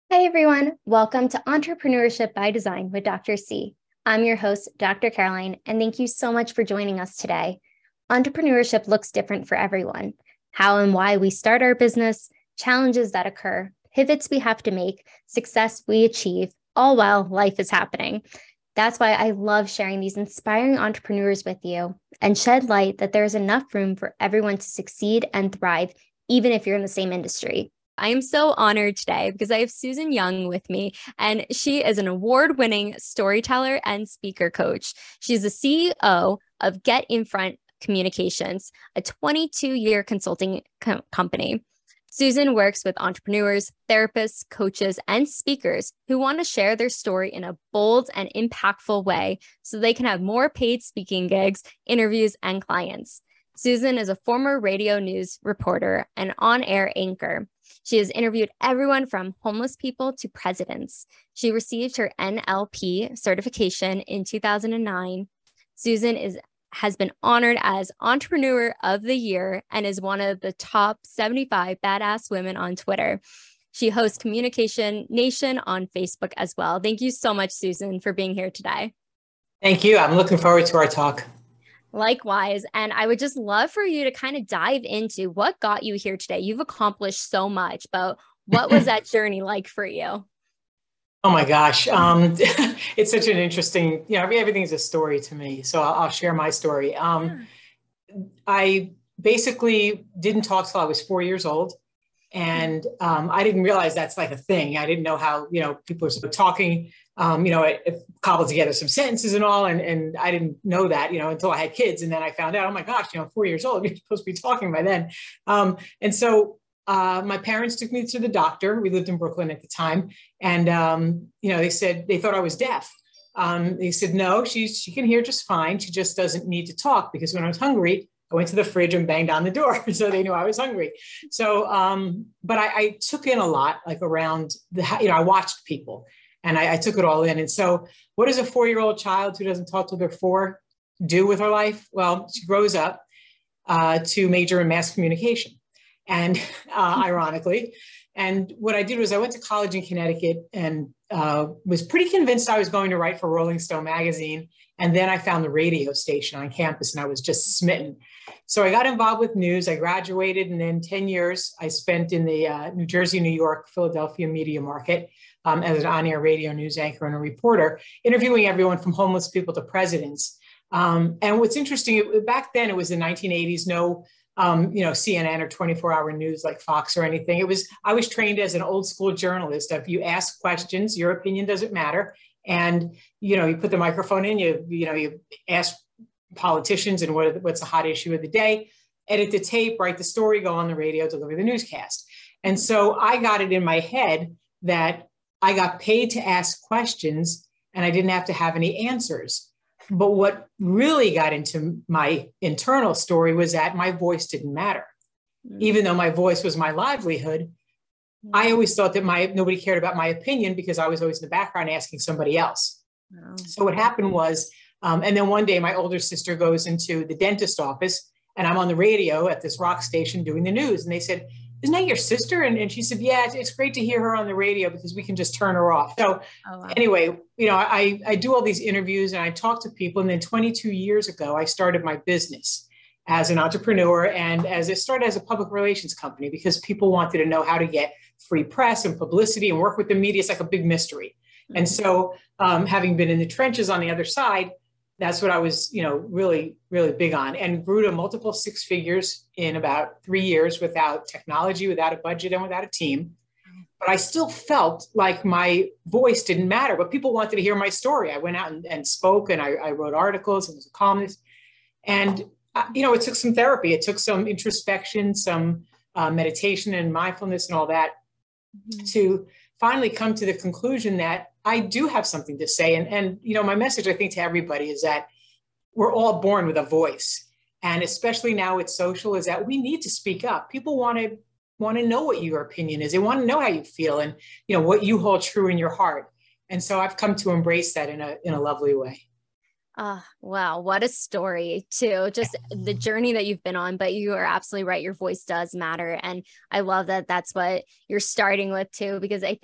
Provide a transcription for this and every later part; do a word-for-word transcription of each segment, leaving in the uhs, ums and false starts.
Hi, everyone. Welcome to Entrepreneurship by Design with Doctor C. I'm your host, Doctor Caroline, and thank you so much for joining us today. Entrepreneurship looks different for everyone. How and why we start our business, challenges that occur, pivots we have to make, success we achieve, all while life is happening. That's why I love sharing these inspiring entrepreneurs with you and shed light that there is enough room for everyone to succeed and thrive, even if you're in the same industry. I am so honored today because I have Susan Young with me, and she is an award-winning storyteller and speaker coach. She's the C E O of Get In Front Communications, a twenty-two-year consulting co- company. Susan works with entrepreneurs, therapists, coaches, and speakers who want to share their story in a bold and impactful way so they can have more paid speaking gigs, interviews, and clients. Susan is a former radio news reporter and on-air anchor. She has interviewed everyone from homeless people to presidents. She received her N L P certification in two thousand nine. Susan is has been honored as Entrepreneur of the Year and is one of the top seventy-five badass women on Twitter. She hosts Communication Nation on Facebook as well. Thank you so much, Susan, for being here today. Thank you. I'm looking forward to our talk. Likewise. And I would just love for you to kind of dive into what got you here today. You've accomplished so much, but what was that journey like for you? Oh my gosh. Um, it's such an interesting, you know, everything's a story to me. So I'll, I'll share my story. Um, yeah. I basically didn't talk till I was four years old. And um, I didn't realize that's like a thing. I didn't know how, you know, people are talking, um, you know, it, it cobbled together some sentences and all. And, and I didn't know that, you know, until I had kids. And then I found out, oh my gosh, you know, four years old, you're supposed to be talking by then. Um, and so uh, my parents took me to the doctor. We lived in Brooklyn at the time. And, um, you know, they said, they thought I was deaf. Um, they said, no, she's, she can hear just fine. She just doesn't need to talk, because when I was hungry, I went to the fridge and banged on the door. So they knew I was hungry. So, um, but I, I took in a lot, like around the, you know, I watched people and I, I took it all in. And so what does a four-year-old child who doesn't talk till they're four do with her life? Well, she grows up uh, to major in mass communication. And uh, ironically, and what I did was I went to college in Connecticut and uh, was pretty convinced I was going to write for Rolling Stone magazine. And then I found the radio station on campus and I was just smitten. So I got involved with news. I graduated, and then ten years I spent in the uh, New Jersey, New York, Philadelphia media market um, as an on-air radio news anchor and a reporter, interviewing everyone from homeless people to presidents. Um, and what's interesting, it, back then it was the nineteen eighties, no Um, you know, C N N or twenty-four hour news like Fox or anything. It was, I was trained as an old school journalist. If you ask questions, your opinion doesn't matter. And, you know, you put the microphone in, you, you know, you ask politicians and what, what's the hot issue of the day, edit the tape, write the story, go on the radio, deliver the newscast. And so I got it in my head that I got paid to ask questions and I didn't have to have any answers. But what really got into my internal story was that my voice didn't matter. Mm-hmm. Even though my voice was my livelihood, mm-hmm. I always thought that my nobody cared about my opinion because I was always in the background asking somebody else. Oh. So what happened was, um, and then one day my older sister goes into the dentist office and I'm on the radio at this rock station doing the news. And they said, isn't that your sister? And, and she said, yeah, it's, it's great to hear her on the radio because we can just turn her off. So oh, wow. Anyway, you know, I, I do all these interviews and I talk to people. And then twenty-two years ago, I started my business as an entrepreneur and as it started as a public relations company because people wanted to know how to get free press and publicity and work with the media. It's like a big mystery. Mm-hmm. And so um, having been in the trenches on the other side, that's what I was, you know, really, really big on, and grew to multiple six figures in about three years without technology, without a budget, and without a team. But I still felt like my voice didn't matter, but people wanted to hear my story. I went out and, and spoke, and I, I wrote articles and was a columnist. And, uh, you know, it took some therapy. It took some introspection, some uh, meditation and mindfulness and all that mm-hmm. to finally come to the conclusion that I do have something to say. And, and, you know, my message, I think, to everybody is that we're all born with a voice. And especially now with social, is that we need to speak up. People want to want to know what your opinion is. They want to know how you feel and, you know, what you hold true in your heart. And so I've come to embrace that in a in a lovely way. Oh, wow. What a story too. Just the journey that you've been on, but you are absolutely right. Your voice does matter. And I love that that's what you're starting with too, because I think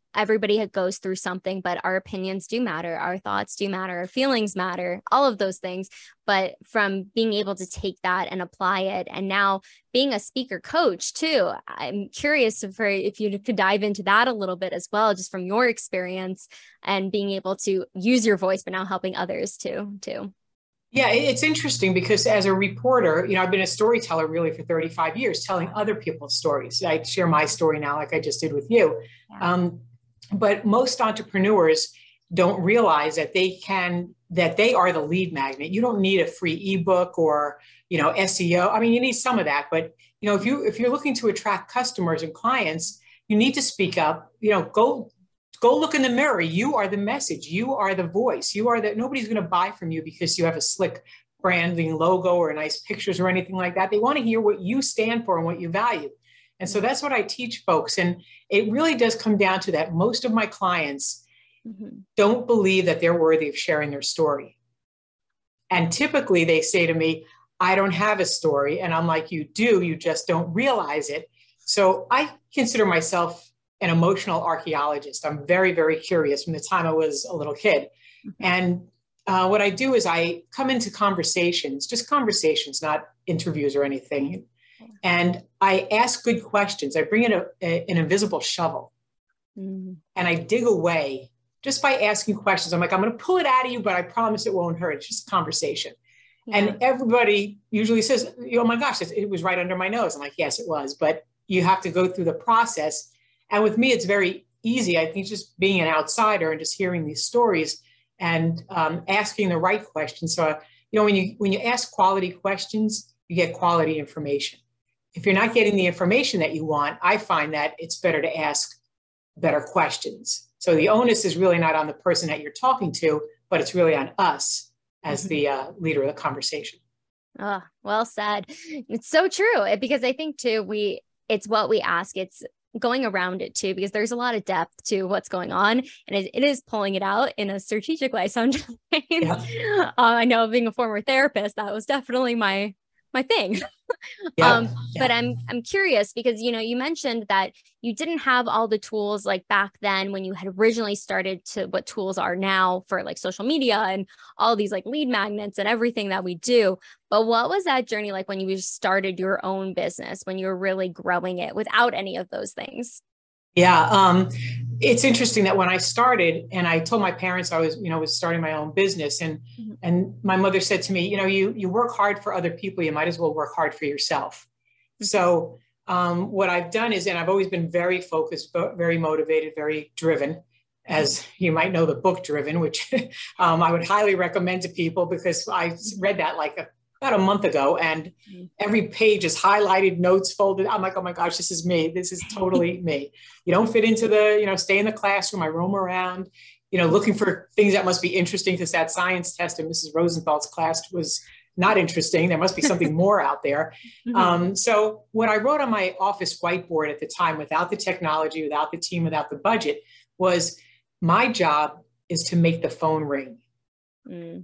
everybody goes through something, but our opinions do matter. Our thoughts do matter. Our feelings matter, all of those things. But from being able to take that and apply it, and now being a speaker coach too, I'm curious if, if you could dive into that a little bit as well, just from your experience and being able to use your voice, but now helping others too, too. Yeah, it's interesting because as a reporter, you know, I've been a storyteller really for thirty-five years, telling other people's stories. I share my story now, like I just did with you. Yeah. Um, but most entrepreneurs don't realize that they can, that they are the lead magnet. You don't need a free ebook or, you know, S E O. I mean, you need some of that, but, you know, if you, if you're looking to attract customers and clients, you need to speak up, you know, go, go look in the mirror. You are the message. You are the voice. You are that. Nobody's going to buy from you because you have a slick branding logo or nice pictures or anything like that. They want to hear what you stand for and what you value. And so that's what I teach folks. And it really does come down to that. Most of my clients mm-hmm. don't believe that they're worthy of sharing their story. And typically they say to me, I don't have a story. And I'm like, you do, you just don't realize it. So I consider myself an emotional archaeologist. I'm very, very curious from the time I was a little kid. Mm-hmm. And uh, what I do is I come into conversations, just conversations, not interviews or anything. And I ask good questions. I bring in a, a, an invisible shovel mm. and I dig away just by asking questions. I'm like, I'm going to pull it out of you, but I promise it won't hurt. It's just a conversation. Yeah. And everybody usually says, oh my gosh, it was right under my nose. I'm like, yes, it was. But you have to go through the process. And with me, it's very easy. I think just being an outsider and just hearing these stories and um, asking the right questions. So, uh, you know, when you when you ask quality questions, you get quality information. If you're not getting the information that you want, I find that it's better to ask better questions. So the onus is really not on the person that you're talking to, but it's really on us as mm-hmm. the uh, leader of the conversation. Oh, well said. It's so true, because I think too, we, it's what we ask. It's going around it too, because there's a lot of depth to what's going on, and it, it is pulling it out in a strategic way sometimes. Yeah. uh, I know, being a former therapist, that was definitely my my thing. Yeah, um, yeah. But I'm I'm curious because, you know, you mentioned that you didn't have all the tools like back then when you had originally started to what tools are now for like social media and all these like lead magnets and everything that we do. But what was that journey like when you started your own business, when you were really growing it without any of those things? Yeah, um, it's interesting that when I started and I told my parents I was, you know, was starting my own business, and mm-hmm. and my mother said to me, you know, you you work hard for other people, you might as well work hard for yourself. Mm-hmm. So um, what I've done is, and I've always been very focused, very motivated, very driven, as you might know, the book Driven, which um, I would highly recommend to people because I read that like a about a month ago, and every page is highlighted, notes folded. I'm like, oh my gosh, this is me. This is totally me. You don't fit into the, you know, stay in the classroom. I roam around, you know, looking for things that must be interesting, because that science test in Missus Rosenthal's class was not interesting. There must be something more out there. Mm-hmm. Um, so what I wrote on my office whiteboard at the time, without the technology, without the team, without the budget, was my job is to make the phone ring. Mm.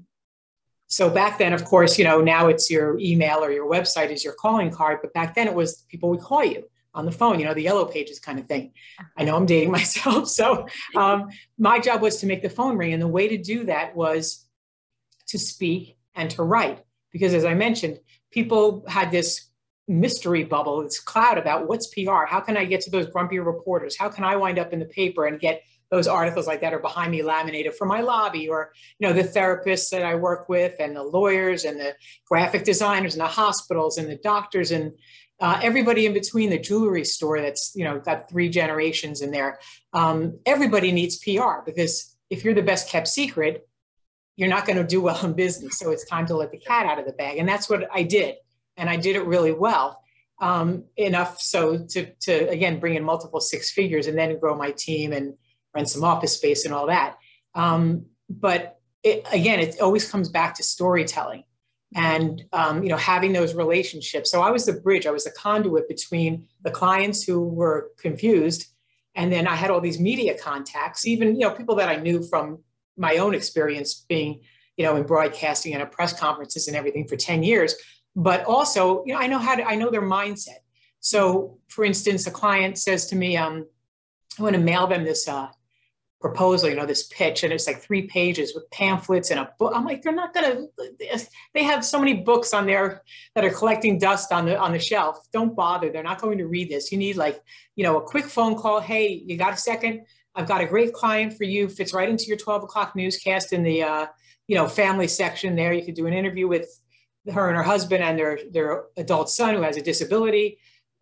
So back then, of course, you know, now it's your email or your website is your calling card. But back then it was people would call you on the phone, you know, the yellow pages kind of thing. I know I'm dating myself. So um, my job was to make the phone ring. And the way to do that was to speak and to write. Because as I mentioned, people had this mystery bubble, this cloud about what's P R? How can I get to those grumpier reporters? How can I wind up in the paper and get those articles like that are behind me laminated for my lobby? Or, you know, the therapists that I work with and the lawyers and the graphic designers and the hospitals and the doctors and uh, everybody in between, the jewelry store that's, you know, got three generations in there. Um, everybody needs P R, because if you're the best kept secret, you're not going to do well in business. So it's time to let the cat out of the bag. And that's what I did. And I did it really well, um, enough so to, to, again, bring in multiple six figures and then grow my team and rent some office space and all that. Um, but it, again, it always comes back to storytelling and, um, you know, having those relationships. So I was the bridge, I was the conduit between the clients who were confused. And then I had all these media contacts, even, you know, people that I knew from my own experience being, you know, in broadcasting and at press conferences and everything for ten years. But also, you know, I know how to, I know their mindset. So for instance, a client says to me, um, I want to mail them this uh, proposal, you know, this pitch, and it's like three pages with pamphlets and a book. I'm like, they're not gonna, they have so many books on there that are collecting dust on the on the shelf. Don't bother. They're not going to read this. You need like, you know, a quick phone call. Hey, you got a second? I've got a great client for you. Fits right into your twelve o'clock newscast in the, uh, you know, family section there. You could do an interview with her and her husband and their, their adult son who has a disability.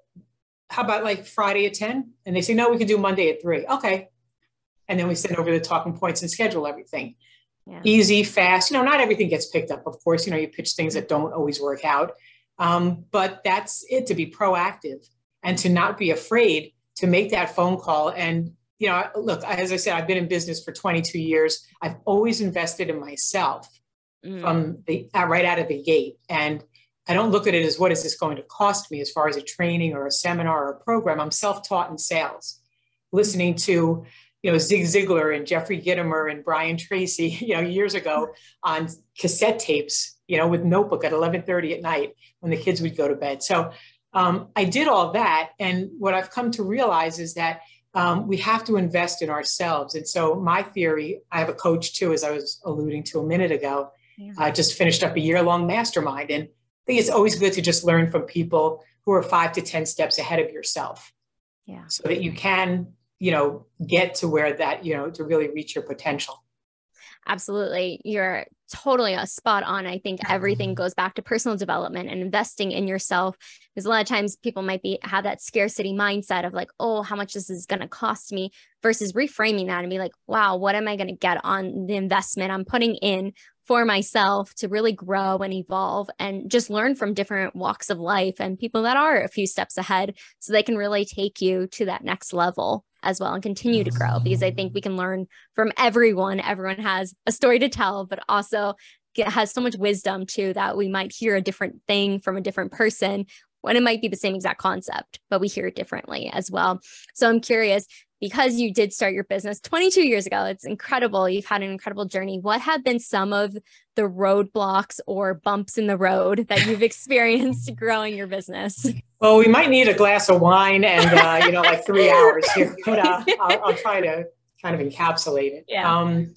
How about like Friday at ten? And they say, no, we can do Monday at three. Okay. And then we send over the talking points and schedule everything. Yeah. Easy, fast. You know, not everything gets picked up. Of course, you know, you pitch things that don't always work out. Um, but that's it, to be proactive and to not be afraid to make that phone call. And, you know, look, as I said, I've been in business for twenty-two years. I've always invested in myself mm. from the uh, right out of the gate. And I don't look at it as what is this going to cost me as far as a training or a seminar or a program. I'm self-taught in sales, listening to, you know, Zig Ziglar and Jeffrey Gitomer and Brian Tracy, you know, years ago on cassette tapes, you know, with Notebook at eleven thirty at night when the kids would go to bed. So um, I did all that. And what I've come to realize is that um, we have to invest in ourselves. And so my theory, I have a coach too, as I was alluding to a minute ago. Yeah. I just finished up a year-long mastermind. And I think it's always good to just learn from people who are five to ten steps ahead of yourself. Yeah. So that you can, you know, get to where that, you know, to really reach your potential. Absolutely. You're totally a spot on. I think everything goes back to personal development and investing in yourself. Because a lot of times people might be have that scarcity mindset of like, oh, how much this is going to cost me, versus reframing that and be like, wow, what am I going to get on the investment I'm putting in for myself to really grow and evolve and just learn from different walks of life and people that are a few steps ahead, so they can really take you to that next level as well and continue to grow. Because I think we can learn from everyone. Everyone has a story to tell, but also has so much wisdom too, that we might hear a different thing from a different person when it might be the same exact concept, but we hear it differently as well. So I'm curious, because you did start your business twenty-two years ago, it's incredible. You've had an incredible journey. What have been some of the roadblocks or bumps in the road that you've experienced growing your business? Well, we might need a glass of wine and, uh, you know, like three hours here, but uh, I'll, I'll try to kind of encapsulate it. Yeah. Um,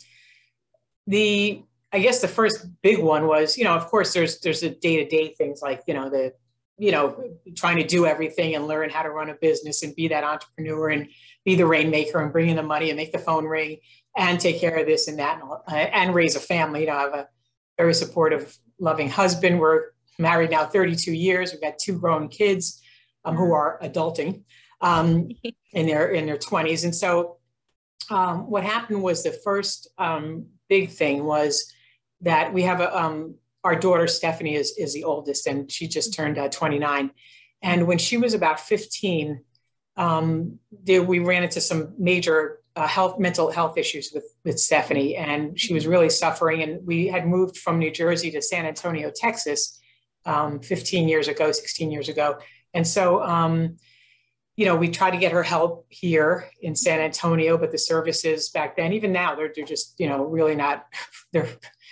the, I guess the first big one was, you know, of course, there's, there's the day-to-day things like, you know, the, you know, trying to do everything and learn how to run a business and be that entrepreneur and be the rainmaker and bring in the money and make the phone ring and take care of this and that and, uh, and raise a family. You know, I have a very supportive, loving husband. We're married now thirty-two years. We've got two grown kids um, who are adulting um, in their in their twenties. And so um, what happened was the first um, big thing was that we have a, um, our daughter, Stephanie, is, is the oldest, and she just turned uh, twenty-nine. And when she was about fifteen, um, there, we ran into some major uh, health, mental health issues with, with Stephanie, and she was really suffering. And we had moved from New Jersey to San Antonio, Texas, um, fifteen years ago, sixteen years ago. And so, um, you know, we tried to get her help here in San Antonio, but the services back then, even now, they're, they're just, you know, really not, they're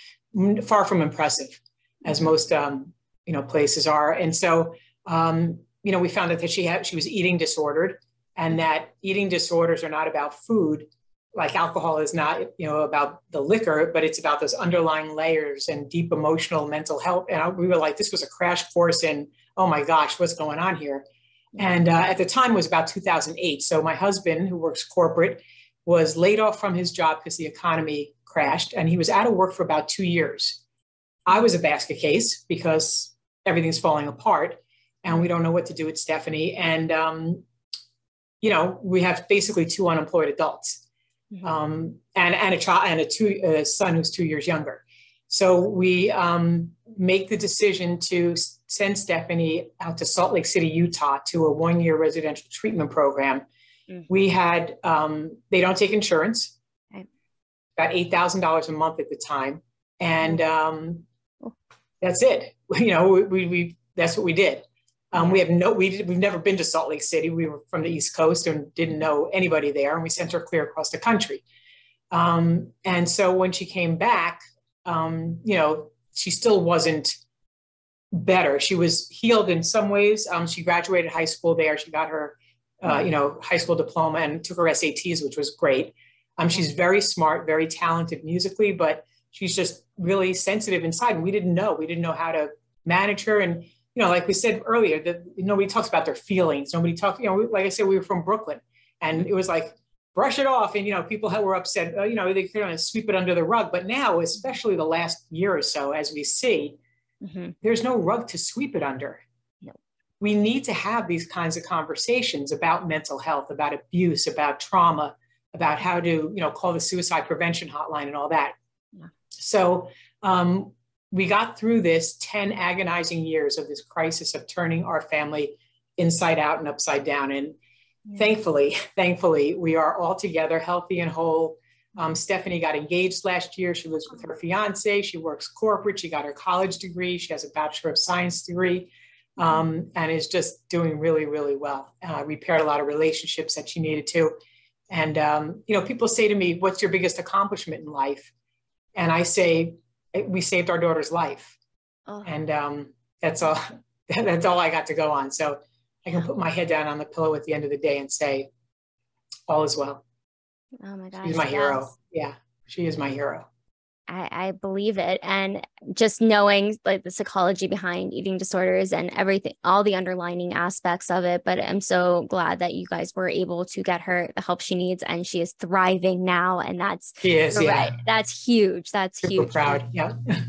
far from impressive, as most, um, you know, places are. And so, um, you know, we found out that she had, she was eating disordered, and that eating disorders are not about food, like alcohol is not, you know, about the liquor, but it's about those underlying layers and deep emotional mental health. And I, we were like, this was a crash course in, oh my gosh, what's going on here? And uh, at the time it was about two thousand eight. So my husband, who works corporate, was laid off from his job because the economy crashed, and he was out of work for about two years. I was a basket case because everything's falling apart and we don't know what to do with Stephanie. And, um, you know, we have basically two unemployed adults, mm-hmm. um, and, and a child and a two a son who's two years younger. So we um, make the decision to send Stephanie out to Salt Lake City, Utah, to a one-year residential treatment program. Mm-hmm. We had, um, they don't take insurance, okay. About eight thousand dollars a month at the time. And um, that's it. You know, we, we, we that's what we did. Um, we have no, we did, we've never been to Salt Lake City. We were from the East Coast and didn't know anybody there. And we sent her clear across the country. Um, and so when she came back, um, you know, she still wasn't better. She was healed in some ways. Um, she graduated high school there. She got her uh, you know, high school diploma and took her S A Ts, which was great. Um, she's very smart, very talented musically, but she's just really sensitive inside. And we didn't know, we didn't know how to manage her. And, you know, like we said earlier, that nobody talks about their feelings. Nobody talks, you know, like I said, we were from Brooklyn, and it was like, brush it off. And, you know, people were upset, uh, you know, they kind of sweep it under the rug. But now, especially the last year or so, as we see, mm-hmm. there's no rug to sweep it under. No. We need to have these kinds of conversations about mental health, about abuse, about trauma, about how to, you know, call the suicide prevention hotline and all that. Yeah. So um, we got through this ten agonizing years of this crisis of turning our family inside out and upside down. And yeah. thankfully, thankfully, we are all together, healthy and whole. Um, Stephanie got engaged last year. She lives with her fiance. She works corporate. She got her college degree. She has a Bachelor of Science degree, um, and is just doing really, really well. Uh, repaired a lot of relationships that she needed to. And, um, you know, people say to me, what's your biggest accomplishment in life? And I say, we saved our daughter's life. Oh. And um, that's all, that's all I got to go on. So I can put my head down on the pillow at the end of the day and say, all is well. Oh my gosh. She's my yes. hero. Yeah, she is my hero. I, I believe it. And just knowing like the psychology behind eating disorders and everything, all the underlining aspects of it. But I'm so glad that you guys were able to get her the help she needs, and she is thriving now. And that's, she is, yeah. right. That's huge. That's Super huge. proud. Yeah.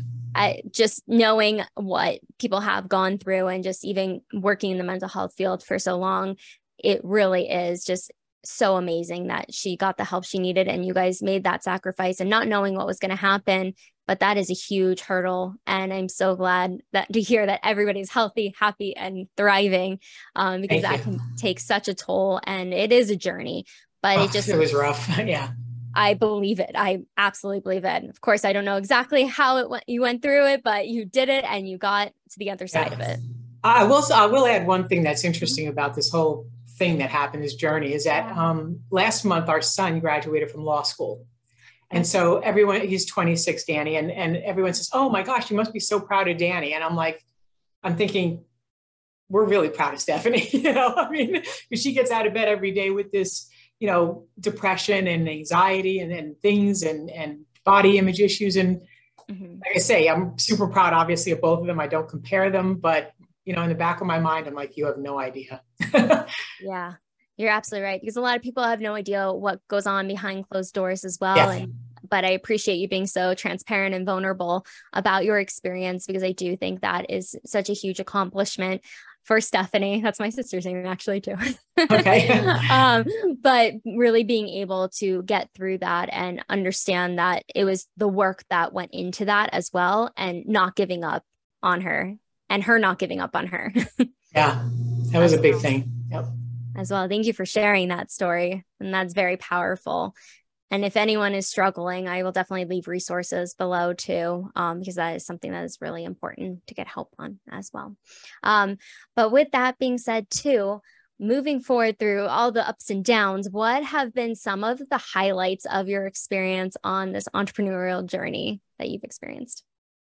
I just knowing what people have gone through and just even working in the mental health field for so long, it really is just so amazing that she got the help she needed, and you guys made that sacrifice and not knowing what was going to happen. But that is a huge hurdle. And I'm so glad that to hear that everybody's healthy, happy, and thriving, um, because Thank that you. Can take such a toll, and it is a journey, but oh, it just, it was rough. Yeah. I believe it. I absolutely believe it. Of course, I don't know exactly how it went, you went through it, but you did it and you got to the other side yeah. of it. I will, I will add one thing that's interesting about this whole thing that happened, this journey, is that um, last month, our son graduated from law school. And so everyone, he's twenty-six, Danny, and, and everyone says, oh my gosh, you must be so proud of Danny. And I'm like, I'm thinking, we're really proud of Stephanie. You know, I mean, she gets out of bed every day with this, you know, depression and anxiety and, and things and, and body image issues. And mm-hmm. like I say, I'm super proud, obviously, of both of them. I don't compare them, but you know, in the back of my mind, I'm like, you have no idea. Yeah, you're absolutely right. Because a lot of people have no idea what goes on behind closed doors as well. Yeah. And, but I appreciate you being so transparent and vulnerable about your experience, because I do think that is such a huge accomplishment for Stephanie. That's my sister's name actually too. Okay. um, but really being able to get through that and understand that it was the work that went into that as well, and not giving up on her. And her not giving up on her. Yeah, that was a big thing. Yep. As well. Thank you for sharing that story. And that's very powerful. And if anyone is struggling, I will definitely leave resources below too, um, because that is something that is really important to get help on as well. Um, but with that being said too, moving forward through all the ups and downs, what have been some of the highlights of your experience on this entrepreneurial journey that you've experienced?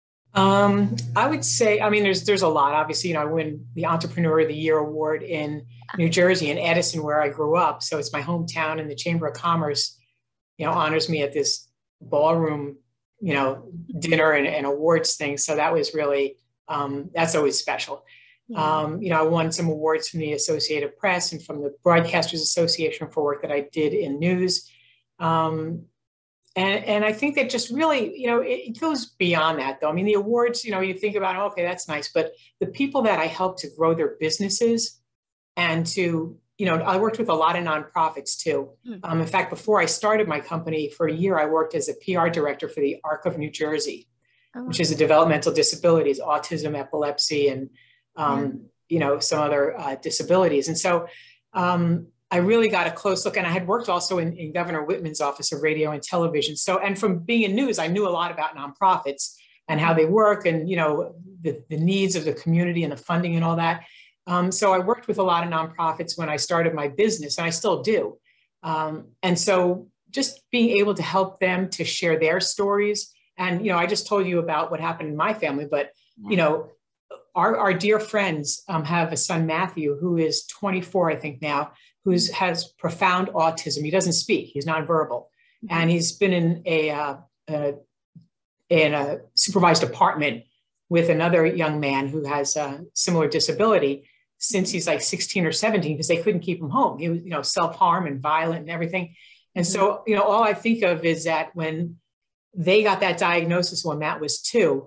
Um, I would say, I mean, there's, there's a lot. Obviously, you know, I win the Entrepreneur of the Year award in New Jersey, in Edison, where I grew up. So it's my hometown, and the Chamber of Commerce, you know, honors me at this ballroom, you know, dinner and, and awards thing. So that was really, um, that's always special. Yeah. Um, you know, I won some awards from the Associated Press and from the Broadcasters Association for work that I did in news. Um, And, and I think that just really, you know, it goes beyond that, though. I mean, the awards, you know, you think about, okay, that's nice. But the people that I helped to grow their businesses and to, you know, I worked with a lot of nonprofits, too. Mm-hmm. Um, in fact, before I started my company for a year, I worked as a P R director for the ARC of New Jersey, oh. which is a developmental disabilities, autism, epilepsy, and, um, mm-hmm. you know, some other uh, disabilities. And so, um, I really got a close look, and I had worked also in, in Governor Whitman's office of radio and television. So, and from being in news, I knew a lot about nonprofits and how they work, and, you know, the, the needs of the community and the funding and all that. Um, so I worked with a lot of nonprofits when I started my business, and I still do. Um, and so just being able to help them to share their stories. And, you know, I just told you about what happened in my family, but, you know, our, our dear friends um, have a son, Matthew, who is twenty-four, I think now, who's has profound autism. He doesn't speak. He's nonverbal. And he's been in a, uh, a in a supervised apartment with another young man who has a similar disability since he's like sixteen or seventeen, because they couldn't keep him home. He was, you know, self-harm and violent and everything. And so, you know, all I think of is that when they got that diagnosis when Matt was two,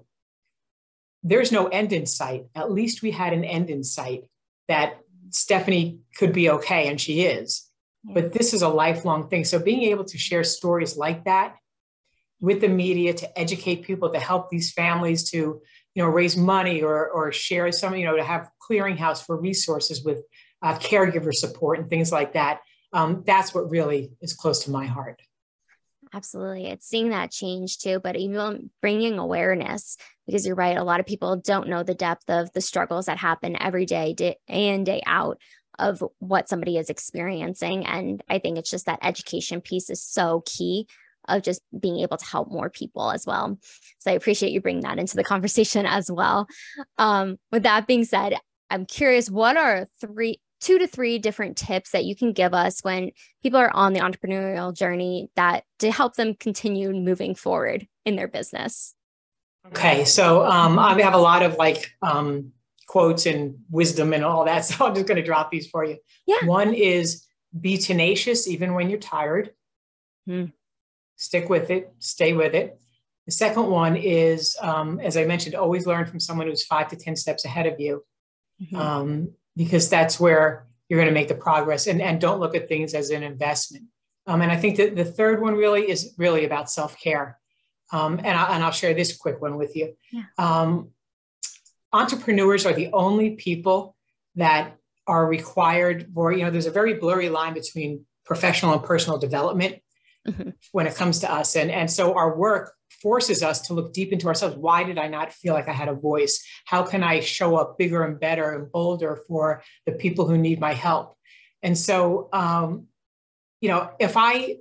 there's no end in sight. At least we had an end in sight that Stephanie could be okay, and she is. But this is a lifelong thing. So being able to share stories like that with the media, to educate people, to help these families to, you know, raise money or, or share some, you know, to have clearinghouse for resources with uh, caregiver support and things like that. Um, that's what really is close to my heart. Absolutely. It's seeing that change too, but even bringing awareness, because you're right. A lot of people don't know the depth of the struggles that happen every day, day in, day out, of what somebody is experiencing. And I think it's just that education piece is so key, of just being able to help more people as well. So I appreciate you bringing that into the conversation as well. Um, with that being said, I'm curious, what are three, two to three different tips that you can give us when people are on the entrepreneurial journey that to help them continue moving forward in their business? Okay. So um, I have a lot of like um, quotes and wisdom and all that. So I'm just going to drop these for you. Yeah. One is be tenacious, even when you're tired. Hmm. Stick with it, stay with it. The second one is, um, as I mentioned, always learn from someone who's five to ten steps ahead of you, mm-hmm. um, because that's where you're going to make the progress, and, and don't look at things as an investment. Um, and I think that the third one really is really about self-care. Um, and, I, and I'll share this quick one with you. Yeah. Um, entrepreneurs are the only people that are required, or, you know, there's a very blurry line between professional and personal development. Mm-hmm. When it comes to us. And, and so our work forces us to look deep into ourselves. Why did I not feel like I had a voice? How can I show up bigger and better and bolder for the people who need my help? And so, um, you know, if I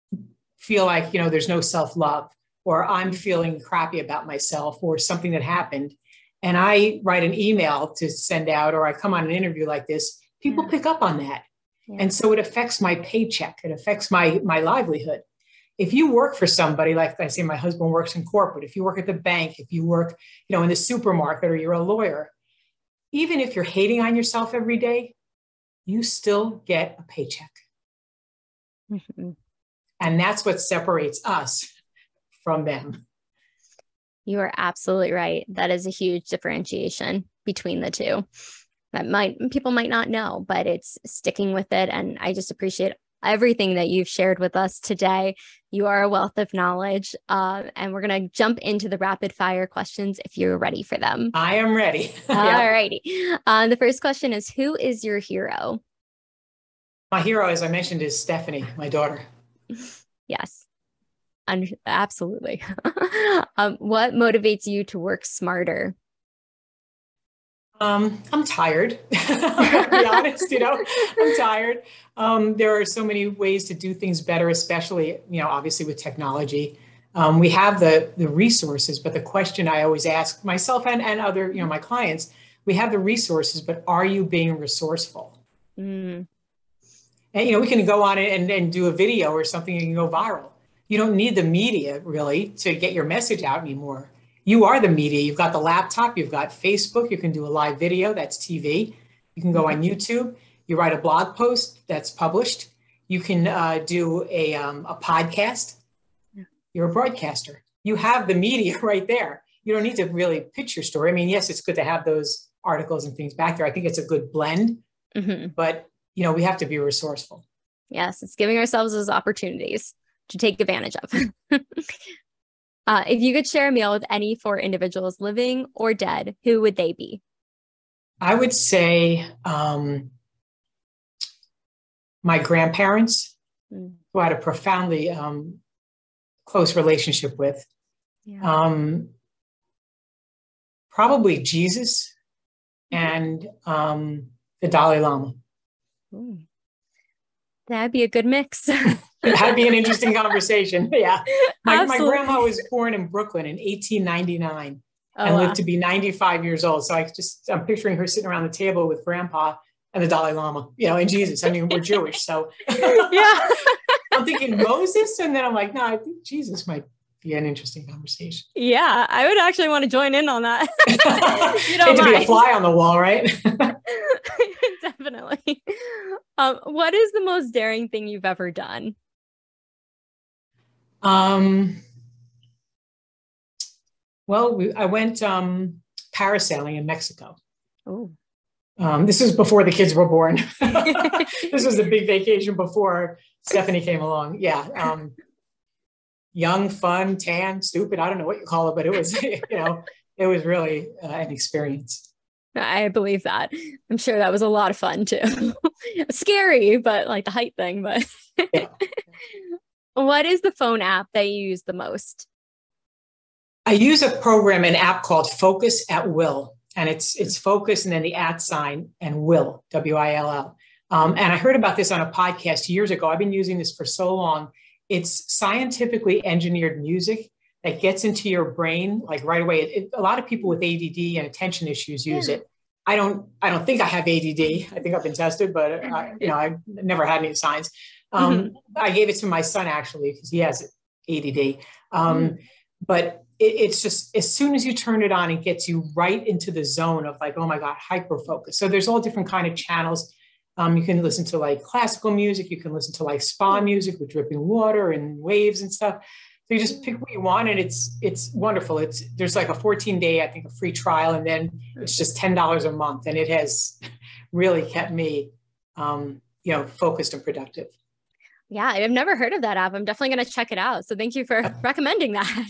feel like, you know, there's no self-love, or I'm feeling crappy about myself, or something that happened, and I write an email to send out, or I come on an interview like this, people yeah. pick up on that. Yeah. And so it affects my paycheck. It affects my, my livelihood. If you work for somebody, like I say, my husband works in corporate, if you work at the bank, if you work, you know, in the supermarket, or you're a lawyer, even if you're hating on yourself every day, you still get a paycheck. Mm-hmm. And that's what separates us from them. You are absolutely right. That is a huge differentiation between the two. That might, people might not know, but it's sticking with it. And I just appreciate everything that you've shared with us today. You are a wealth of knowledge. Uh, and we're going to jump into the rapid fire questions if you're ready for them. I am ready. Yeah. All righty. Uh, the first question is, who is your hero? My hero, as I mentioned, is Stephanie, my daughter. Yes, Un- absolutely. um, what motivates you to work smarter? Um, I'm tired. I'm gonna be honest, you know, I'm tired. Um, there are so many ways to do things better, especially, you know, obviously with technology. Um, we have the, the resources, but the question I always ask myself and, and other, you know, my clients, we have the resources, but are you being resourceful? Mm. And, you know, we can go on and, and do a video or something and can go viral. You don't need the media really to get your message out anymore. You are the media. You've got the laptop, you've got Facebook, you can do a live video, that's T V. You can go on YouTube, you write a blog post that's published. You can uh, do a, um, a podcast. You're a broadcaster. You have the media right there. You don't need to really pitch your story. I mean, yes, it's good to have those articles and things back there. I think it's a good blend, mm-hmm. but you know, we have to be resourceful. Yes, it's giving ourselves those opportunities to take advantage of. Uh, if you could share a meal with any four individuals, living or dead, who would they be? I would say um, my grandparents, mm. who I had a profoundly um, close relationship with. Yeah. Um, probably Jesus and um, the Dalai Lama. Ooh. That'd be a good mix. That'd be an interesting conversation. Yeah. My, my grandma was born in Brooklyn in eighteen ninety-nine oh, and lived wow. to be ninety-five years old. So I just, I'm picturing her sitting around the table with grandpa and the Dalai Lama, you know, and Jesus. I mean, we're Jewish. So yeah. I'm thinking Moses. And then I'm like, no, I think Jesus might be an interesting conversation. Yeah, I would actually want to join in on that. You don't Hate to mind. Be a fly on the wall, right? Definitely. Um, what is the most daring thing you've ever done? Um. Well, we, I went um, parasailing in Mexico. Oh. Um, this is before the kids were born. This was the big vacation before Stephanie came along. Yeah. Um, young, fun, tan, stupid. I don't know what you call it, but it was, you know, it was really uh, an experience. I believe that. I'm sure that was a lot of fun too. Scary, but like the height thing, but yeah. What is the phone app that you use the most? I use a program, an app called Focus at Will. And it's it's focus and then the at sign and will, W I L L. Um, and I heard about this on a podcast years ago. I've been using this for so long. It's scientifically engineered music that gets into your brain like right away. It, it, a lot of people with A D D and attention issues use yeah. it. I don't I don't think I have A D D. I think I've been tested, but I, you know, I've never had any signs. Um, mm-hmm. I gave it to my son actually because he has A D D. Um, mm-hmm. But it's just, as soon as you turn it on, it gets you right into the zone of like, oh my God, hyper focus. So there's all different kind of channels. Um, you can listen to like classical music. You can listen to like spa music with dripping water and waves and stuff. So you just pick what you want, and it's it's wonderful. It's there's like a fourteen day, I think, a free trial, and then it's just ten dollars a month, and it has really kept me, um, you know, focused and productive. Yeah, I've never heard of that app. I'm definitely going to check it out. So thank you for recommending that.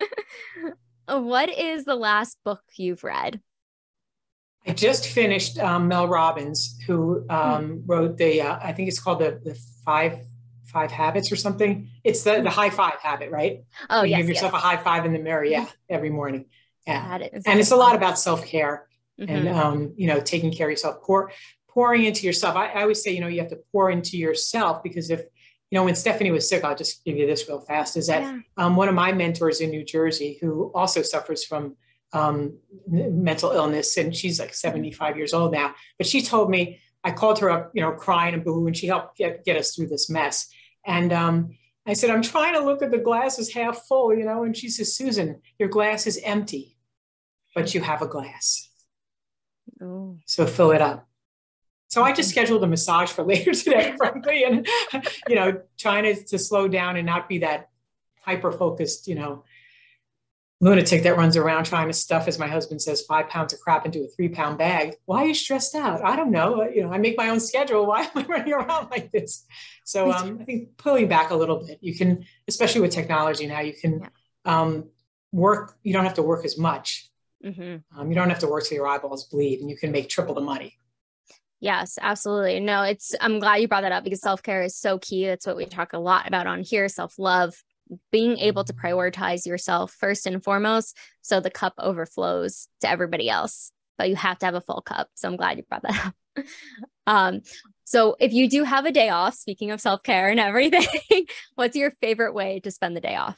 What is the last book you've read? I just finished um, Mel Robbins, who um, hmm. wrote the, uh, I think it's called the, the five five habits or something. It's the, the high five habit, right? Oh, you yes. Give yourself yes. a high five in the mirror, yeah, every morning. Yeah. That is and it's a lot about self-care mm-hmm. and, um, you know, taking care of yourself, pour, pouring into yourself. I, I always say, you know, you have to pour into yourself because if, you know, when Stephanie was sick, I'll just give you this real fast, is that yeah. um, one of my mentors in New Jersey, who also suffers from um, mental illness, and she's like seventy-five years old now, but she told me, I called her up, you know, crying and boo, and she helped get, get us through this mess. And um, I said, I'm trying to look at the glass as half full, you know, and she says, Susan, your glass is empty, but you have a glass. Oh. So fill it up. So I just scheduled a massage for later today, frankly, and, you know, trying to, to slow down and not be that hyper-focused, you know, lunatic that runs around trying to stuff, as my husband says, five pounds of crap into a three pound bag. Why are you stressed out? I don't know. You know, I make my own schedule. Why am I running around like this? So um, I think pulling back a little bit, you can, especially with technology now, you can yeah. um, work, you don't have to work as much. Mm-hmm. Um, you don't have to work till your eyeballs bleed, and you can make triple the money. Yes, absolutely. No, it's, I'm glad you brought that up because self-care is so key. That's what we talk a lot about on here. Self-love, being able to prioritize yourself first and foremost. So the cup overflows to everybody else, but you have to have a full cup. So I'm glad you brought that up. um, so if you do have a day off, speaking of self-care and everything, what's your favorite way to spend the day off?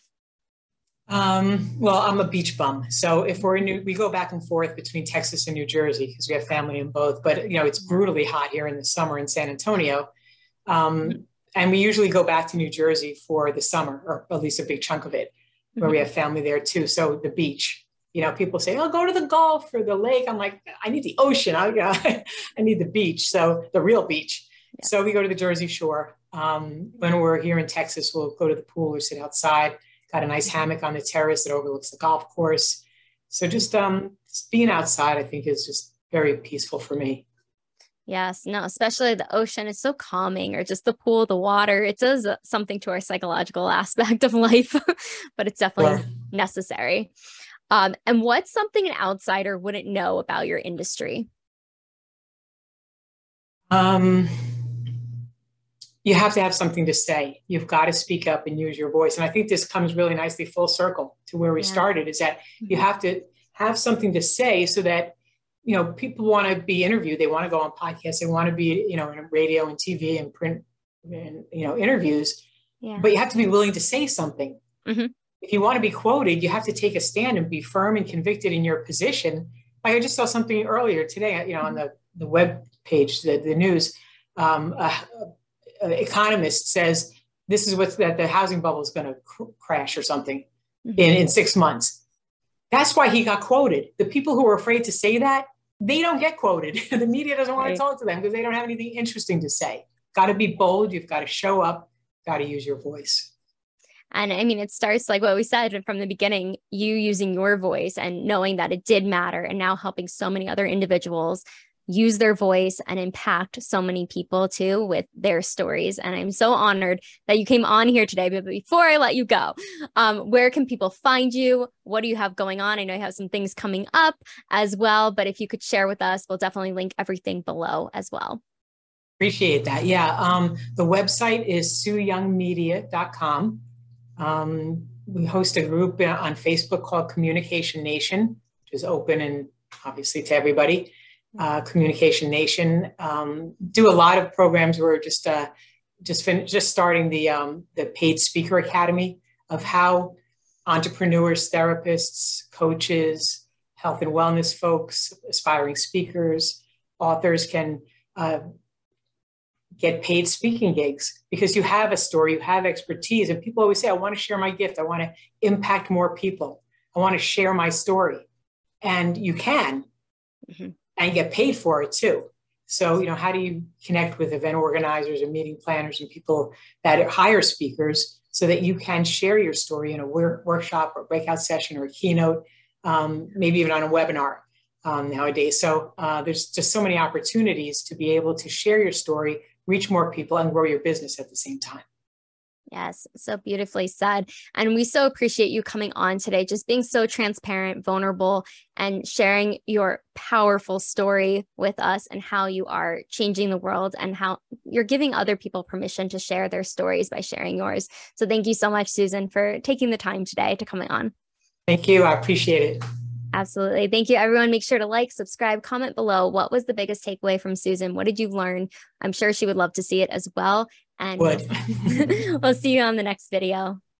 Um, well, I'm a beach bum. So if we're in New, we go back and forth between Texas and New Jersey because we have family in both, but you know, it's brutally hot here in the summer in San Antonio. Um, and we usually go back to New Jersey for the summer, or at least a big chunk of it, where mm-hmm. we have family there too. So the beach, you know, people say, oh, go to the Gulf or the lake. I'm like, I need the ocean. I, I need the beach. So the real beach. Yes. So we go to the Jersey Shore. Um, when we're here in Texas, we'll go to the pool or sit outside. Got a nice hammock on the terrace that overlooks the golf course. So just, um, just being outside, I think, is just very peaceful for me. Yes, no, especially the ocean is so calming, or just the pool, the water. It does something to our psychological aspect of life, but it's definitely yeah. necessary. Um, and what's something an outsider wouldn't know about your industry? Um. You have to have something to say. You've got to speak up and use your voice. And I think this comes really nicely full circle to where we yeah. started, is that you have to have something to say so that, you know, people want to be interviewed. They want to go on podcasts. They want to be, you know, in radio and T V and print and, you know, interviews, yeah. but you have to be willing to say something. Mm-hmm. If you want to be quoted, you have to take a stand and be firm and convicted in your position. Like I just saw something earlier today, you know, on the, the web page, the, the news, um, a, a economist says this is what's that the housing bubble is going to cr- crash or something mm-hmm. in, in six months. That's why he got quoted. The people who are afraid to say that, they don't get quoted. The media doesn't want right. to talk to them because they don't have anything interesting to say. Got to be bold. You've got to show up, got to use your voice. And I mean, it starts like what we said from the beginning, you using your voice and knowing that it did matter and now helping so many other individuals use their voice and impact so many people too with their stories. And I'm so honored that you came on here today. But before I let you go, um, where can people find you? What do you have going on? I know you have some things coming up as well, but if you could share with us, we'll definitely link everything below as well. Appreciate that. Yeah. Um, the website is sue young media dot com. Um, we host a group on Facebook called Communication Nation, which is open and obviously to everybody. Uh, Communication Nation. Um, do a lot of programs. We're just uh, just fin- just starting the um, the Paid Speaker Academy of how entrepreneurs, therapists, coaches, health and wellness folks, aspiring speakers, authors can uh, get paid speaking gigs because you have a story, you have expertise, and people always say, "I want to share my gift. I want to impact more people. I want to share my story," and you can. Mm-hmm. And get paid for it too. So, you know, how do you connect with event organizers and meeting planners and people that hire speakers so that you can share your story in a wor- workshop or breakout session or a keynote, um, maybe even on a webinar um, nowadays. So uh, there's just so many opportunities to be able to share your story, reach more people, and grow your business at the same time. Yes, so beautifully said. And we so appreciate you coming on today, just being so transparent, vulnerable, and sharing your powerful story with us and how you are changing the world and how you're giving other people permission to share their stories by sharing yours. So thank you so much, Susan, for taking the time today to coming on. Thank you. I appreciate it. Absolutely. Thank you, everyone. Make sure to like, subscribe, comment below. What was the biggest takeaway from Susan? What did you learn? I'm sure she would love to see it as well. And Would. we'll see you on the next video.